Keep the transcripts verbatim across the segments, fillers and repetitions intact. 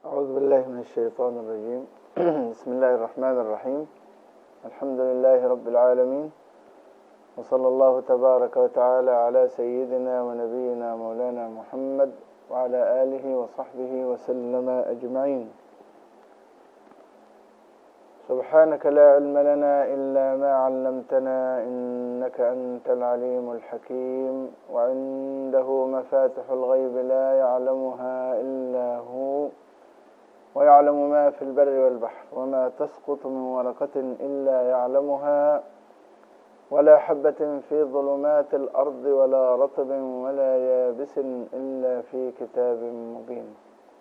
أعوذ بالله من الشيطان الرجيم. بسم الله الرحمن الرحيم. الحمد لله رب العالمين، وصلى الله تبارك وتعالى على سيدنا ونبينا مولانا محمد وعلى آله وصحبه وسلم أجمعين. سبحانك لا علم لنا إلا ما علمتنا، إنك أنت العليم الحكيم. وعنده مفاتح الغيب لا يعلمها إلا هو، ويعلم ما في البر والبحر، وما تسقط من ورقة إلا يعلمها، ولا حبة في ظلمات الأرض ولا رطب ولا يابس إلا في كتاب مبين.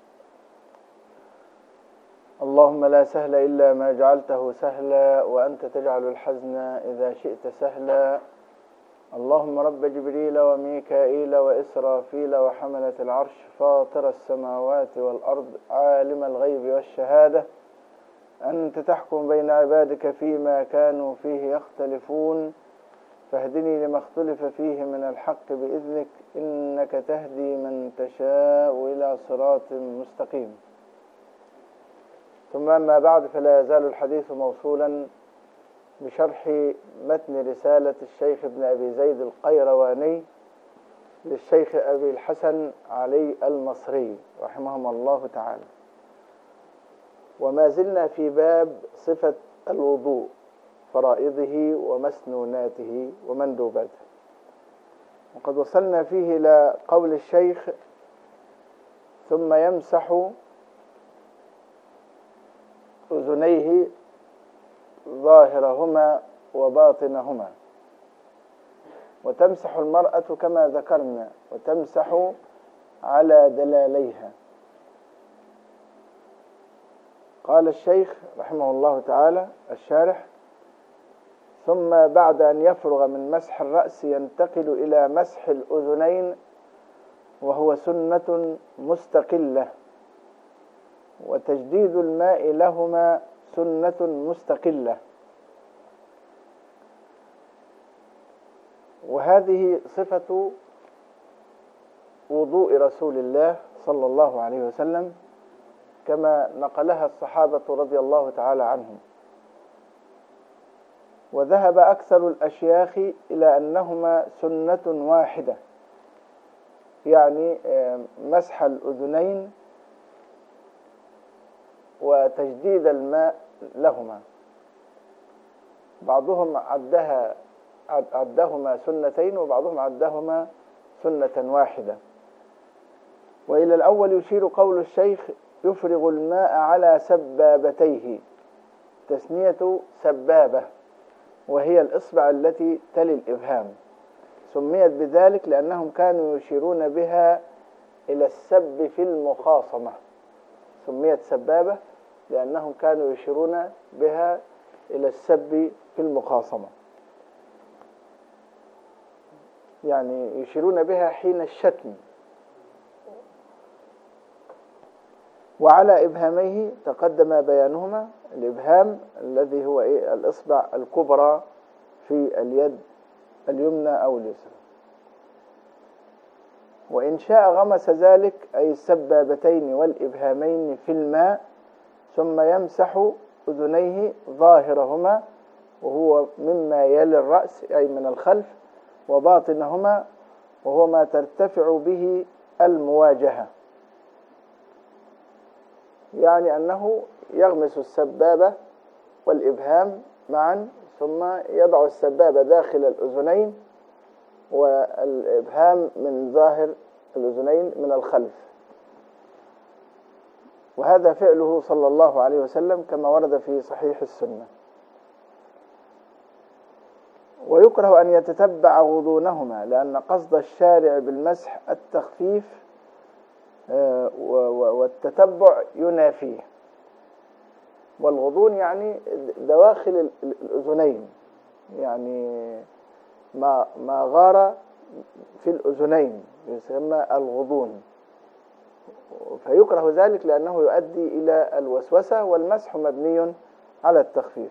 اللهم لا سهل إلا ما جعلته سهلا، وأنت تجعل الحزن إذا شئت سهلا. اللهم رب جبريل وميكائيل وإسرافيل وحملة العرش، فاطر السماوات والأرض، عالم الغيب والشهادة، أنت تحكم بين عبادك فيما كانوا فيه يختلفون، فاهدني لما اختلف فيه من الحق بإذنك، إنك تهدي من تشاء إلى صراط مستقيم. ثم أما بعد، فلا يزال الحديث موصولا بشرح متن رسالة الشيخ ابن أبي زيد القيرواني للشيخ أبي الحسن علي المصري رحمهم الله تعالى، وما زلنا في باب صفة الوضوء، فرائضه ومسنوناته ومندوباته. وقد وصلنا فيه إلى قول الشيخ: ثم يمسح أذنيه ظاهرهما وباطنهما، وتمسح المرأة كما ذكرنا، وتمسح على دلاليها. قال الشيخ رحمه الله تعالى الشارح: ثم بعد أن يفرغ من مسح الرأس ينتقل إلى مسح الأذنين، وهو سنة مستقلة، وتجديد الماء لهما سنة مستقلة. وهذه صفة وضوء رسول الله صلى الله عليه وسلم كما نقلها الصحابة رضي الله تعالى عنهم. وذهب أكثر الأشياخ إلى أنهما سنة واحدة، يعني مسح الأذنين وتجديد الماء لهما. بعضهم عدها عدهما سنتين، وبعضهم عدهما سنة واحدة. وإلى الأول يشير قول الشيخ: يفرغ الماء على سبابتيه، تسنية سبابة، وهي الإصبع التي تلي الإبهام. سميت بذلك لأنهم كانوا يشيرون بها إلى السب في المخاصمة. سميت سبابة لأنهم كانوا يشيرون بها إلى السب في المخاصمة، يعني يشيرون بها حين الشتم. وعلى إبهاميه تقدم بيانهما: الإبهام الذي هو إيه؟ الإصبع الكبرى في اليد اليمنى أو اليسرى. وإن شاء غمس ذلك، أي السبابتين والإبهامين، في الماء، ثم يمسح أذنيه ظاهرهما، وهو مما يلي الرأس أي من الخلف، وباطنهما، وهو ما ترتفع به المواجهة، يعني أنه يغمس السبابة والإبهام معا، ثم يضع السبابة داخل الأذنين والإبهام من ظاهر الأذنين من الخلف. وهذا فعله صلى الله عليه وسلم كما ورد في صحيح السنة. ويكره أن يتتبع غضونهما، لأن قصد الشارع بالمسح التخفيف، والتتبع ينافيه. والغضون يعني دواخل الأذنين، يعني ما ما غار في الأذنين يسمى الغضون. فيكره ذلك لأنه يؤدي إلى الوسوسة، والمسح مبني على التخفيف.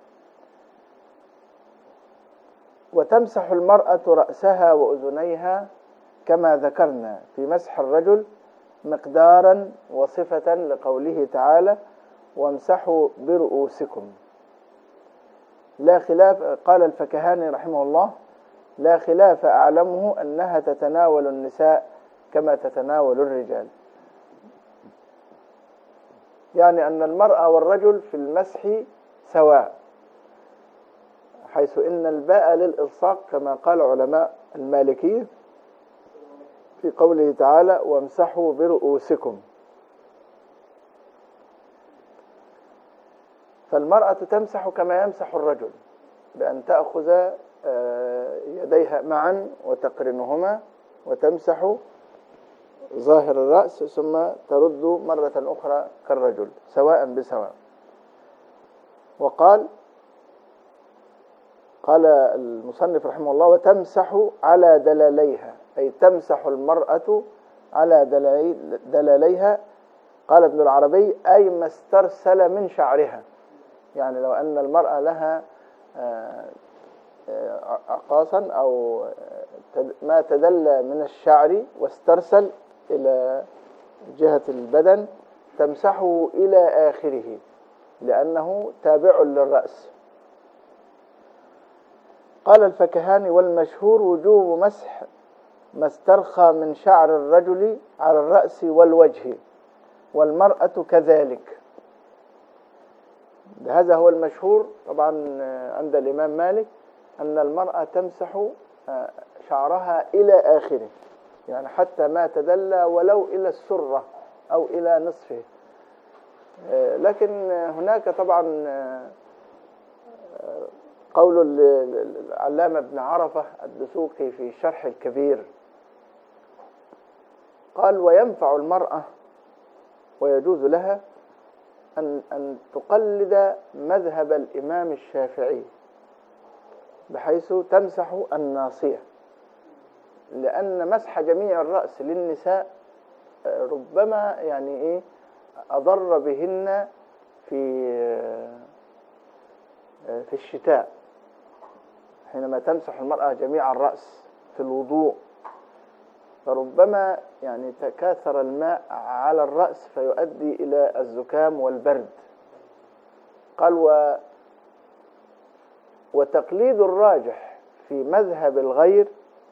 وتمسح المرأة رأسها وأذنيها كما ذكرنا في مسح الرجل مقدارا وصفة لقوله تعالى وامسحوا برؤوسكم. لا خلاف، قال الفكهاني رحمه الله: لا خلاف أعلمه أنها تتناول النساء كما تتناول الرجال، يعني أن المرأة والرجل في المسح سواء، حيث إن الباء للإلصاق كما قال علماء المالكية في قوله تعالى وامسحوا برؤوسكم. فالمرأة تمسح كما يمسح الرجل، بأن تأخذ يديها معا وتقرنهما وتمسح ظاهر الرأس ثم ترد مرة أخرى كالرجل سواء بسواء. وقال قال المصنف رحمه الله وتمسح على دلاليها، أي تمسح المرأة على دلاليها. قال ابن العربي أي ما استرسل من شعرها، يعني لو أن المرأة لها عقاصا أو ما تدلى من الشعر واسترسل إلى جهة البدن تمسحه إلى آخره لأنه تابع للرأس. قال الفكهاني والمشهور وجوب مسح ما استرخى من شعر الرجل على الرأس والوجه، والمرأة كذلك. هذا هو المشهور طبعا عند الإمام مالك، أن المرأة تمسح شعرها إلى آخره، يعني حتى ما تدلى ولو إلى السرة أو إلى نصفه. لكن هناك طبعا قول العلامة ابن عرفة الدسوقي في شرح الكبير، قال وينفع المرأة ويجوز لها أن أن تقلد مذهب الإمام الشافعي بحيث تمسح الناصية، لأن مسح جميع الرأس للنساء ربما يعني إيه أضر بهن في في الشتاء، حينما تمسح المرأة جميع الرأس في الوضوء فربما يعني تكاثر الماء على الرأس فيؤدي إلى الزكام والبرد. قال و وتقليد الراجح في مذهب الغير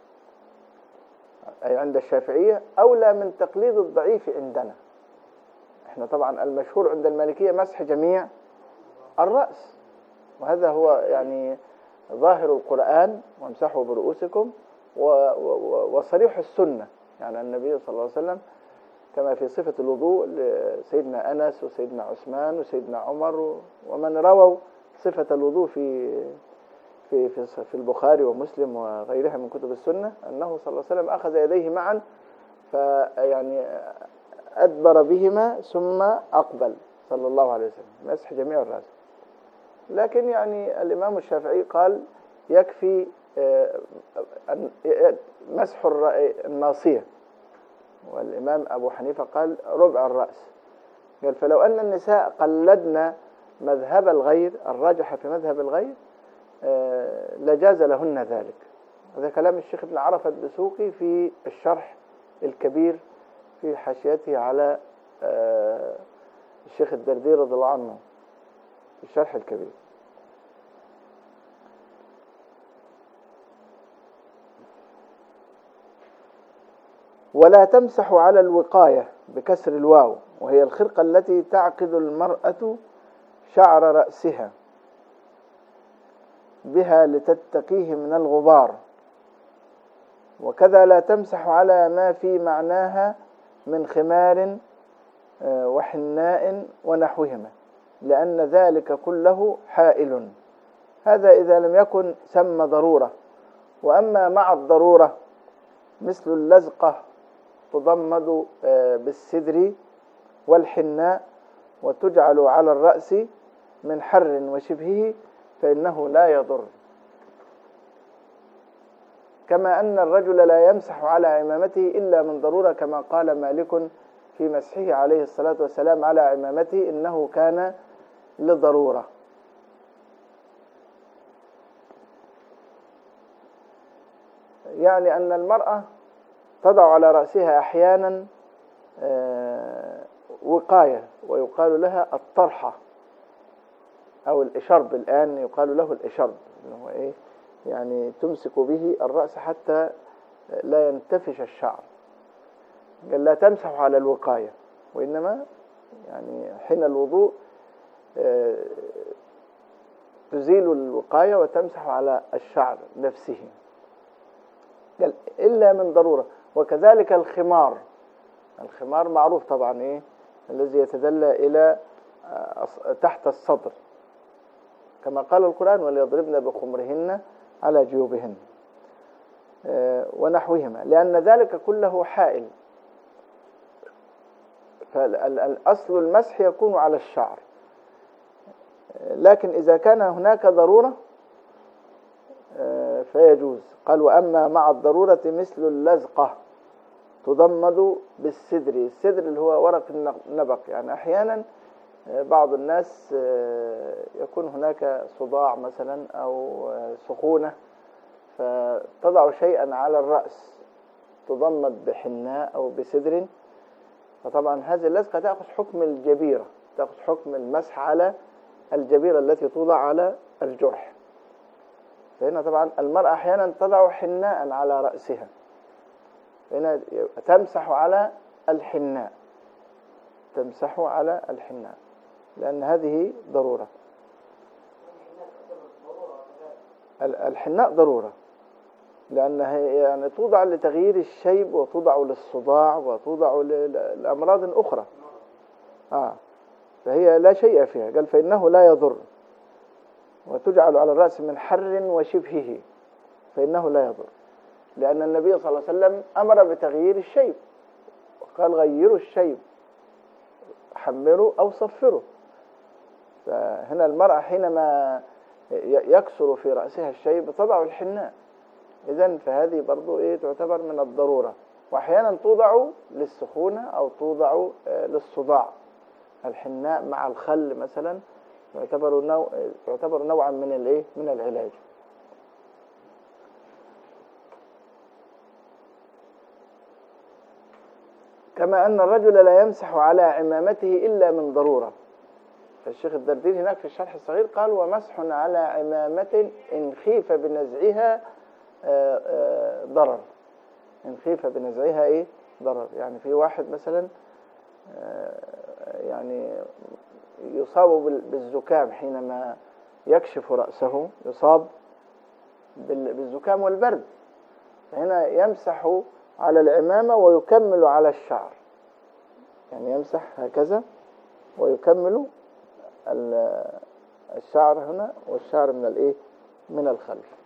أي عند الشافعية أولى من تقليد الضعيف عندنا. احنا طبعا المشهور عند المالكية مسح جميع الرأس، وهذا هو يعني ظاهر القرآن وامسحوا برؤوسكم وصريح السنة، يعني النبي صلى الله عليه وسلم كما في صفة الوضوء لسيدنا أنس وسيدنا عثمان وسيدنا عمر ومن رووا صفة الوضوء في في في في البخاري ومسلم وغيرها من كتب السنة، أنه صلى الله عليه وسلم أخذ يديه معا فيعني أدبر بهما ثم أقبل صلى الله عليه وسلم مسح جميع الرأس. لكن يعني الإمام الشافعي قال يكفي مسح الناصية، والإمام أبو حنيفة قال ربع الرأس. قال فلو أن النساء قلدنا مذهب الغير الراجح في مذهب الغير لجاز لهن ذلك. هذا كلام الشيخ ابن عرفة الدسوقي في الشرح الكبير في حاشيته على الشيخ الدردير رضي الله عنه في الشرح الكبير. ولا تمسح على الوقاية بكسر الواو، وهي الخرقة التي تعقد المرأة شعر رأسها بها لتتقيه من الغبار. وكذا لا تمسح على ما في معناها من خمار وحناء ونحوهما، لأن ذلك كله حائل. هذا إذا لم يكن ثم ضرورة. وأما مع الضرورة مثل اللزقة تضمد بالسدر والحناء وتجعل على الرأس من حر وشبهه فإنه لا يضر. كما أن الرجل لا يمسح على عمامته إلا من ضرورة، كما قال مالك في مسحه عليه الصلاة والسلام على عمامته إنه كان لضرورة. يعني أن المرأة تضع على رأسها أحيانا وقاية، ويقال لها الطرحة أو الإشرب. الآن يقال له الإشرب، اللي هو إيه؟ يعني تمسك به الرأس حتى لا ينتفش الشعر. قال لا تمسح على الوقاية، وإنما يعني حين الوضوء تزيل الوقاية وتمسح على الشعر نفسه. قال إلا من ضرورة. وكذلك الخمار، الخمار معروف طبعا إيه؟ الذي يتدلى إلى تحت الصدر، كما قال القرآن وليضربن بخمرهن على جيوبهن ونحوهما، لأن ذلك كله حائل. فالأصل المسح يكون على الشعر، لكن إذا كان هناك ضرورة فيجوز. قال وأما مع الضرورة مثل اللزقة تضمد بالسدر. السدر اللي هو ورق النبق. يعني أحيانا بعض الناس يكون هناك صداع مثلا أو سخونة، فتضع شيئا على الرأس تضمد بحناء أو بسدر، فطبعا هذه اللزقة تأخذ حكم الجبيرة، تأخذ حكم المسح على الجبيرة التي توضع على الجرح. فهنا طبعا المرأة أحيانا تضع حناء على رأسها، هنا تمسح على الحناء، تمسح على الحناء لأن هذه ضرورة. الحناء ضرورة لأنها يعني توضع لتغيير الشيب، وتوضع للصداع، وتوضع لأمراض أخرى. آه فهي لا شيء فيها. قال فإنه لا يضر، وتجعل على الرأس من حر وشبهه، فإنه لا يضر، لأن النبي صلى الله عليه وسلم أمر بتغيير الشيب، وقال غيروا الشيب، حمروا أو صفروا. فهنا المرأة حينما يكسر في رأسها الشيب تضع الحناء، إذن فهذه برضو إيه تعتبر من الضرورة. وأحيانا توضع للسخونة أو توضع للصداع. الحناء مع الخل مثلا يعتبر نوع يعتبر نوعا من الايه من العلاج. كما أن الرجل لا يمسح على عمامته إلا من ضرورة. الشيخ الدردير هناك في الشرح الصغير قال ومسح على عمامة إن خيف بنزعها ضرر. إن خيف بنزعها إيه ضرر. يعني في واحد مثلا يعني يصاب بالزكام، حينما يكشف رأسه يصاب بالزكام والبرد، فهنا يمسح على العمامة ويكمل على الشعر. يعني يمسح هكذا ويكمل الشعر هنا، والشعر من الايه من الخلف.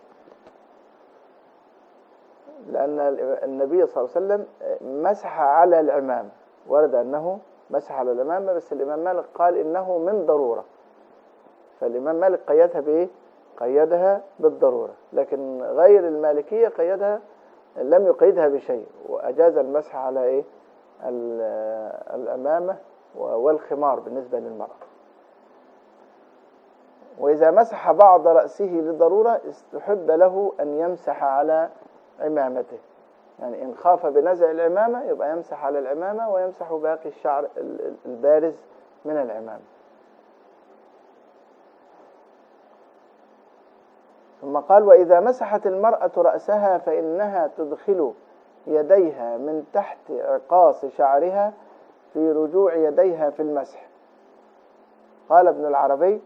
لأن النبي صلى الله عليه وسلم مسح على العمامة، ورد أنه مسح على العمامة، بس الإمام مالك قال إنه من ضرورة. فالإمام مالك قيدها بإيه؟ قيدها بالضرورة، لكن غير المالكية قيدها لم يقيدها بشيء، وأجاز المسح على إيه؟ العمامة والخمار بالنسبة للمرأة. وإذا مسح بعض رأسه لضرورة استحب له أن يمسح على عمامته. يعني إن خاف بنزع العمامة يبقى يمسح على العمامة ويمسح باقي الشعر البارز من العمامة. ثم قال وإذا مسحت المرأة رأسها فإنها تدخل يديها من تحت عقاص شعرها في رجوع يديها في المسح. قال ابن العربي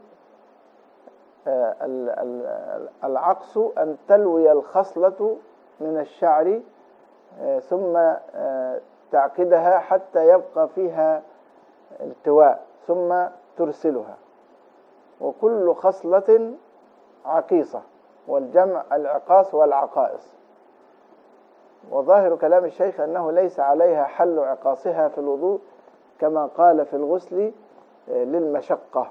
العقص أن تلوي الخصلة من الشعر ثم تعقدها حتى يبقى فيها التواء ثم ترسلها، وكل خصلة عقيصة، والجمع العقاص والعقائص. وظاهر كلام الشيخ أنه ليس عليها حل عقاصها في الوضوء كما قال في الغسل للمشقة.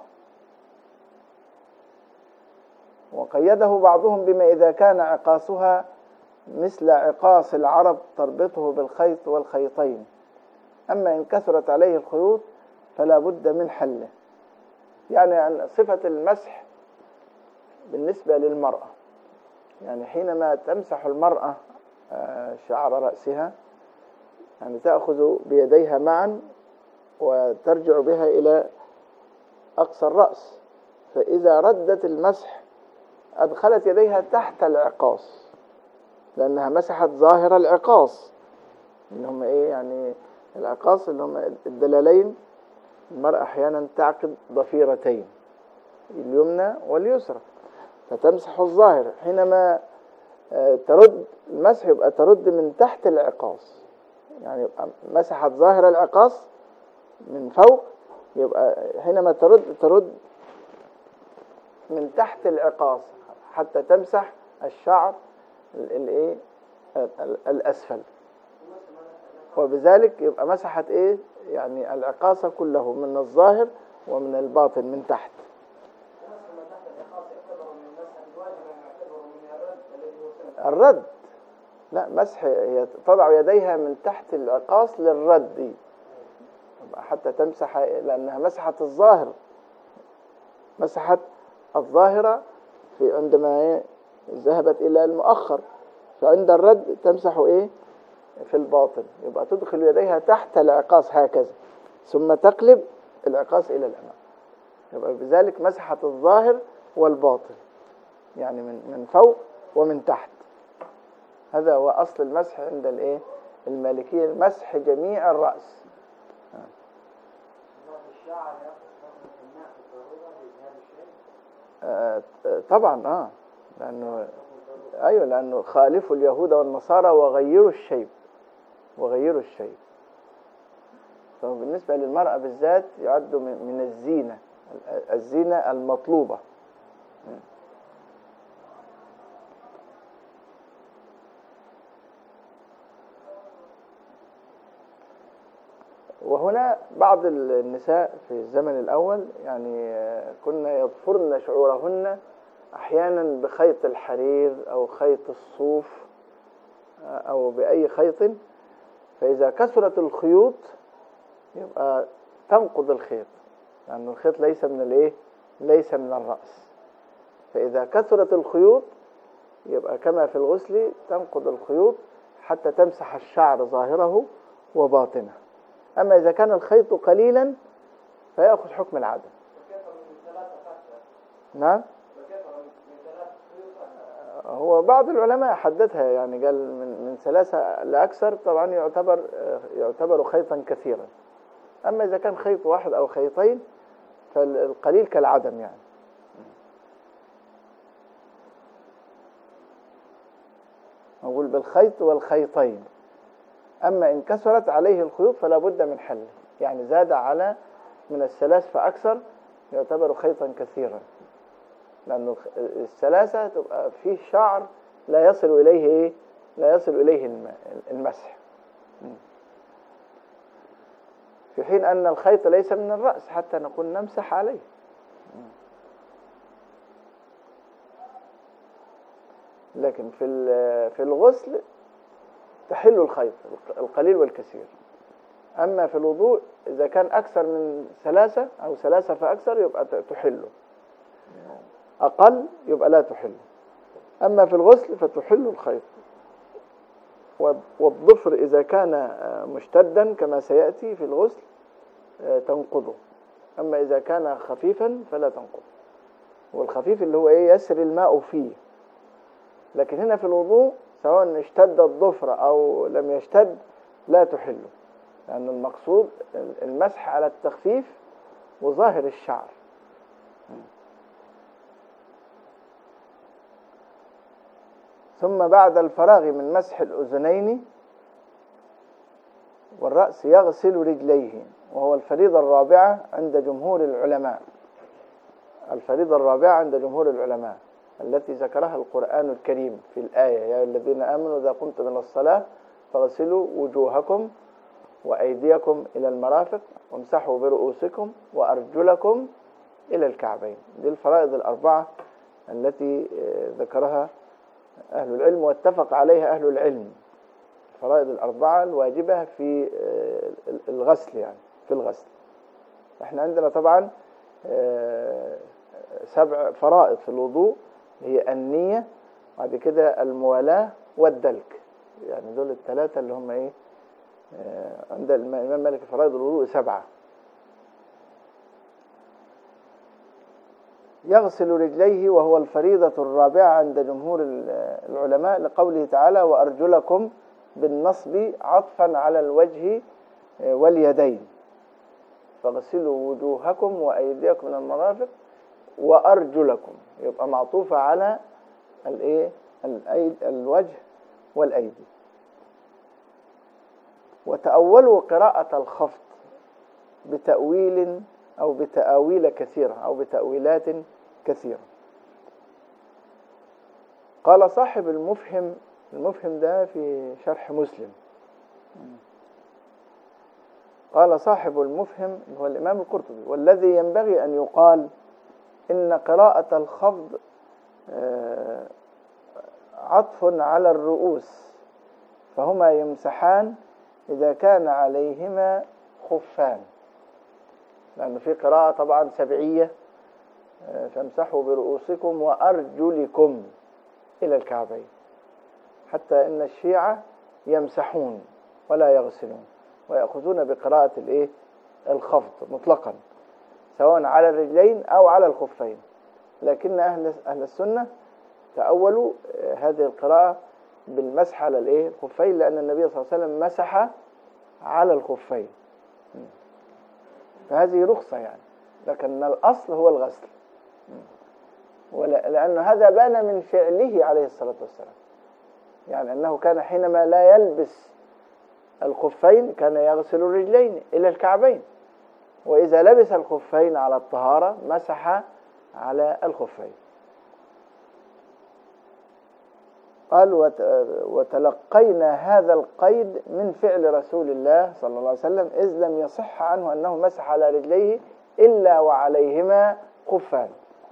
وقيده بعضهم بما إذا كان عقاصها مثل عقاص العرب تربطه بالخيط والخيطين، أما إن كثرت عليه الخيوط فلا بد من حله. يعني عن صفة المسح بالنسبة للمرأة، يعني حينما تمسح المرأة شعر رأسها يعني تأخذ بيديها معا وترجع بها إلى أقصى الرأس، فإذا ردت المسح أدخلت يديها تحت العقاص، لأنها مسحت ظاهر العقاص اللي هم إيه يعني العقاص اللي هم الدلالين. المرأة أحيانا تعقد ضفيرتين اليمنى واليسرى فتمسح الظاهر، حينما ترد المسح يبقى ترد من تحت العقاص، يعني يبقى مسحت ظاهر العقاص من فوق، يبقى حينما ترد ترد من تحت العقاص حتى تمسح الشعر الايه الأسفل، وبذلك يبقى مسحت ايه يعني العقاص كله من الظاهر ومن الباطن من تحت. الرد لا، مسح هي تضع يديها من تحت العقاص للرد حتى تمسح، لأنها مسحت الظاهر، مسحت الظاهرة في عندما ذهبت إلى المؤخر، فعند الرد تمسح إيه في الباطن، يبقى تدخل يديها تحت العقاص هكذا ثم تقلب العقاص إلى الأمام، يبقى بذلك مسحت الظاهر والباطن يعني من من فوق ومن تحت. هذا هو أصل المسح عند الإيه المالكية، المسح جميع الرأس. آه طبعا اه لأنه أيوة لأنه خالفوا اليهود والنصارى وغيروا الشيب وغيروا الشيب فبالنسبة للمرأة بالذات يعد من الزينة الزينة المطلوبة. وهنا بعض النساء في الزمن الأول يعني كنا يضفرن شعورهن أحيانا بخيط الحرير أو خيط الصوف أو بأي خيط، فإذا كثرت الخيوط يبقى تنقض الخيط، لأن يعني الخيط ليس من الإيه ليس من الرأس، فإذا كثرت الخيوط يبقى كما في الغسل تنقض الخيوط حتى تمسح الشعر ظاهره وباطنه. أما إذا كان الخيط قليلا فيأخذ حكم العدم. نعم هو بعض العلماء حددها يعني قال من من ثلاثة لأكثر طبعا يعتبر يعتبر خيطا كثيرا، أما إذا كان خيط واحد أو خيطين فالقليل كالعدم يعني. أقول بالخيط والخيطين، أما إن كثرت عليه الخيوط فلا بد من حله، يعني زاد على من الثلاث فأكثر يعتبر خيطا كثيرا، لأن الثلاثة تبقى فيه شعر لا يصل إليه إيه؟ لا يصل إليه المسح، في حين أن الخيط ليس من الرأس حتى نقول نمسح عليه. لكن في في الغسل تحل الخيط القليل والكثير، أما في الوضوء إذا كان أكثر من ثلاثة أو ثلاثة فأكثر يبقى تحله، أقل يبقى لا تحله. أما في الغسل فتحل الخيط، والضفر إذا كان مشتدا كما سيأتي في الغسل تنقضه، أما إذا كان خفيفا فلا تنقضه، والخفيف اللي هو إيه يسري الماء فيه. لكن هنا في الوضوء سواء اشتد الضفر أو لم يشتد لا تحله، لأن المقصود المسح على التخفيف وظاهر الشعر. ثم بعد الفراغ من مسح الأذنين والرأس يغسل رجليه، وهو الفريضة الرابعة عند جمهور العلماء، الفريضة الرابعة عند جمهور العلماء التي ذكرها القرآن الكريم في الآية: يا الذين آمنوا إذا قمتم إلى الصلاة فاغسلوا وجوهكم وأيديكم إلى المرافق وامسحوا برؤوسكم وأرجلكم إلى الكعبين. دي الفرائض الأربعة التي ذكرها أهل العلم واتفق عليها أهل العلم، الفرائض الأربعة الواجبة في الغسل، يعني في الغسل. احنا عندنا طبعا سبع فرائض في الوضوء، هي النية، بعد كده الموالاة والدلك، يعني دول الثلاثة اللي هم ايه عند الإمام مالك فرائض الوضوء سبعة. يغسل رجليه وهو الفريضة الرابعة عند جمهور العلماء لقوله تعالى وأرجلكم بالنصب عطفا على الوجه واليدين، فاغسلوا وجوهكم وأيديكم من المرافق وأرجلكم، يبقى معطوفة على الايه الوجه والأيدي. وتأولوا قراءة الخفض بتأويل أو بتأويل كثيرة أو بتأويلات كثيرة. قال صاحب المفهم، المفهم ده في شرح مسلم، قال صاحب المفهم هو الإمام القرطبي والذي ينبغي أن يقال إن قراءة الخفض عطف على الرؤوس، فهما يمسحان إذا كان عليهما خفان، لأنه في قراءة طبعا سبعية فامسحوا برؤوسكم وأرجلكم إلى الكعبين، حتى إن الشيعة يمسحون ولا يغسلون ويأخذون بقراءة الإيه الخفض مطلقا سواء على الرجلين أو على الخفين، لكن أهل أهل السنة تأولوا هذه القراءة بالمسح على الإيه الخفين، لأن النبي صلى الله عليه وسلم مسح على الخفين، فهذه رخصة يعني، لكن الأصل هو الغسل، لأن هذا بان من فعله عليه الصلاة والسلام، يعني أنه كان حينما لا يلبس الخفين كان يغسل الرجلين إلى الكعبين، وإذا لبس الخفين على الطهارة مسح على الخفين. قال وتلقينا هذا القيد من فعل رسول الله صلى الله عليه وسلم إذ لم يصح عنه أنه مسح على رجليه إلا وعليهما خفان،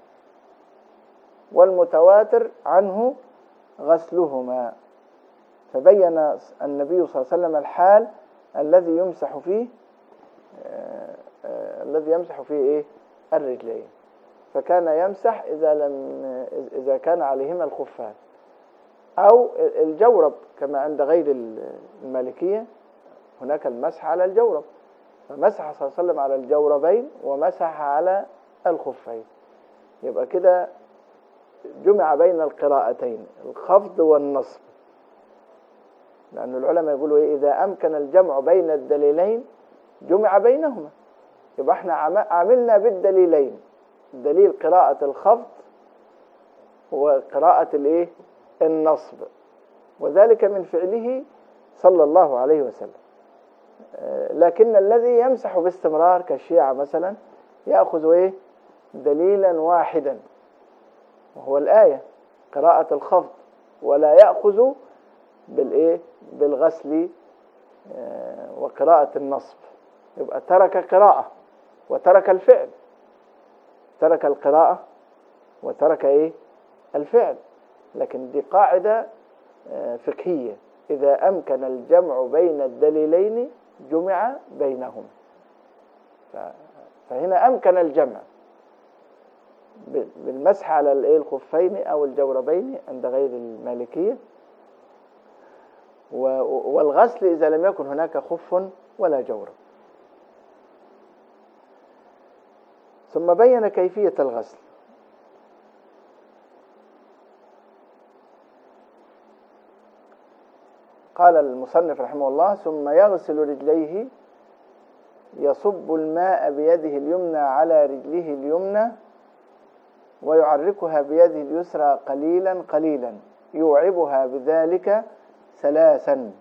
والمتواتر عنه غسلهما، فبين النبي صلى الله عليه وسلم الحال الذي يمسح فيه آه آه الذي يمسح فيه إيه الرجلين، فكان يمسح إذا لم إذا كان عليهما الخفان أو الجورب كما عند غير المالكية، هناك المسح على الجورب، فمسح صلى الله عليه وسلم على الجوربين ومسح على الخفين، يبقى كده جمع بين القراءتين الخفض والنصب، لأن العلماء يقولوا إيه إذا أمكن الجمع بين الدليلين جمع بينهما، يبقى احنا عملنا بالدليلين، دليل قراءة الخفض وقراءة الايه النصب، وذلك من فعله صلى الله عليه وسلم. لكن الذي يمسح باستمرار كالشيعة مثلا يأخذ ايه دليلا واحدا وهو الآية قراءة الخفض، ولا يأخذ بالايه بالغسل وقراءة النصب، يبقى ترك قراءة وترك الفعل، ترك القراءة وترك ايه الفعل. لكن دي قاعدة فقهية، إذا أمكن الجمع بين الدليلين جمع بينهما، فهنا أمكن الجمع بالمسح على الخفين أو الجوربين عند غير المالكية، والغسل إذا لم يكن هناك خف ولا جورب. ثم بين كيفية الغسل، قال المصنف رحمه الله ثم يغسل رجليه يصب الماء بيده اليمنى على رجله اليمنى ويعركها بيده اليسرى قليلا قليلا يوعبها بذلك ثلاثا.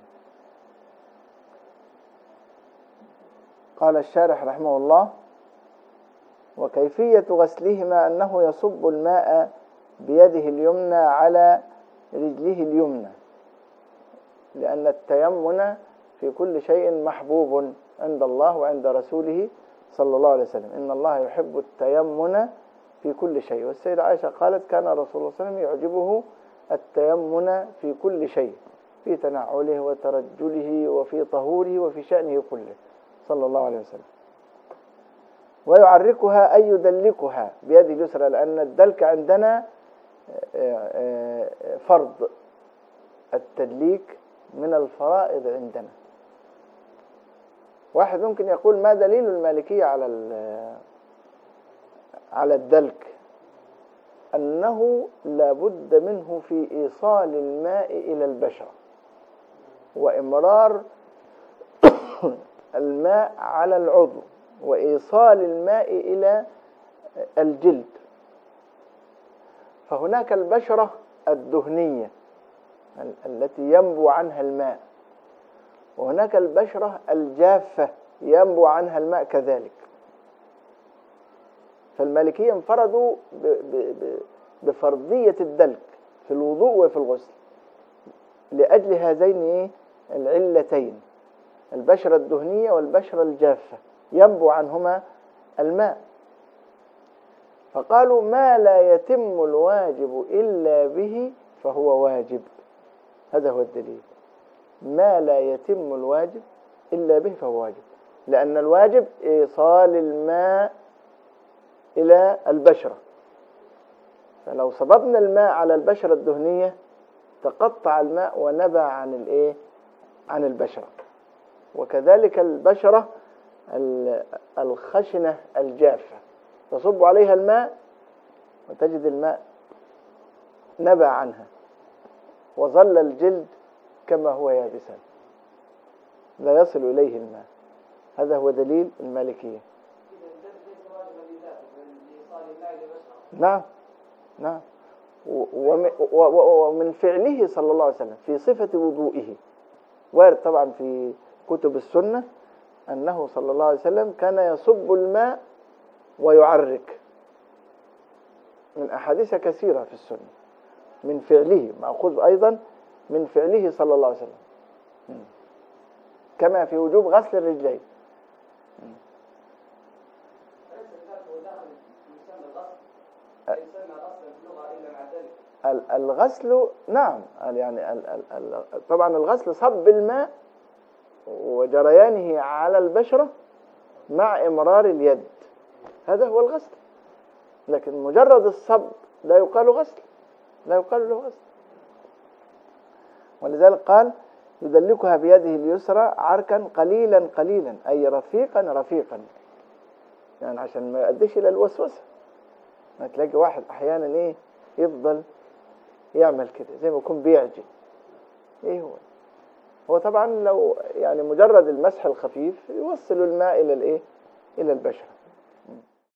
قال الشارح رحمه الله وكيفية غسلهما أنه يصب الماء بيده اليمنى على رجله اليمنى، لأن التيمن في كل شيء محبوب عند الله وعند رسوله صلى الله عليه وسلم، إن الله يحب التيمن في كل شيء. والسيدة عائشة قالت كان رسول الله صلى الله عليه وسلم يعجبه التيمن في كل شيء، في تنعله وترجله وفي طهوره وفي شأنه كله صلى الله عليه وسلم. ويعركها أي يدلكها بيد اليسرى، لأن الدلك عندنا فرض، التدليك من الفرائض عندنا، واحد ممكن يقول ما دليل المالكية على على الدلك؟ أنه لابد منه في إيصال الماء إلى البشرة وإمرار الماء على العضو وإيصال الماء إلى الجلد. فهناك البشرة الدهنية التي ينبو عنها الماء، وهناك البشرة الجافة ينبو عنها الماء كذلك. فالمالكية انفردوا بفرضية الدلك في الوضوء وفي الغسل لأجل هذين العلتين، البشرة الدهنية والبشرة الجافة ينبو عنهما الماء. فقالوا ما لا يتم الواجب إلا به فهو واجب. هذا هو الدليل، ما لا يتم الواجب إلا به فهو واجب، لأن الواجب إيصال الماء إلى البشرة. فلو صببنا الماء على البشرة الدهنية تقطع الماء ونبع عن الإيه؟ عن البشرة. وكذلك البشرة الخشنة الجافة تصب عليها الماء وتجد الماء نبع عنها وظل الجلد كما هو يابسا لا يصل إليه الماء. هذا هو دليل المالكية. نعم نعم. ومن فعله صلى الله عليه وسلم في صفة وضوئه وارد طبعا في كتب السنة أنه صلى الله عليه وسلم كان يصب الماء ويعرك، من أحاديث كثيرة في السنة من فعله، مأخوذ أيضا من فعله صلى الله عليه وسلم، كما في وجوب غسل الرجلين. الغسل نعم، يعني طبعا الغسل صب الماء وجريانه على البشرة مع إمرار اليد، هذا هو الغسل. لكن مجرد الصب لا يقال غسل، لا يقال له غسل. ولذلك قال يدلكها بيده اليسرى عركا قليلا قليلا، أي رفيقا رفيقا، يعني عشان ما يؤديش إلى الوسوسة. ما تلاقي واحد أحيانا إيه يفضل يعمل كده زي ما يكون بيعجل. إيه هو هو طبعا لو يعني مجرد المسح الخفيف يوصل الماء إلى الإيه إلى البشرة.